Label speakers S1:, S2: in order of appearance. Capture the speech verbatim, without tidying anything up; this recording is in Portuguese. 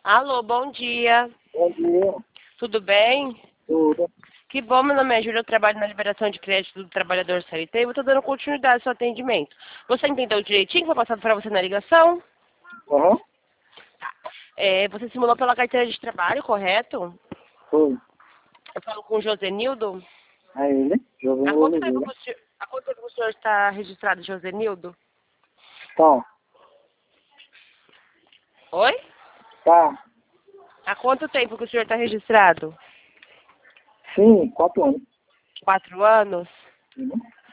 S1: Alô, bom dia.
S2: Bom dia.
S1: Tudo bem?
S2: Tudo.
S1: Que bom, meu nome é Júlia, eu trabalho na liberação de crédito do trabalhador C L T e eu estou dando continuidade ao seu atendimento. Você entendeu direitinho que foi passado para você na ligação?
S2: Aham.
S1: É, você simulou pela carteira de trabalho, correto?
S2: Foi.
S1: Eu falo com o Josenildo.
S2: É ele, José
S1: Há quanto tempo
S2: Oliveira.
S1: que o senhor, há quanto tempo que o senhor está registrado, Josenildo?
S2: Tá.
S1: Oi?
S2: Tá.
S1: Há quanto tempo que o senhor está registrado?
S2: Sim, quatro anos.
S1: Quatro anos?
S2: Uhum.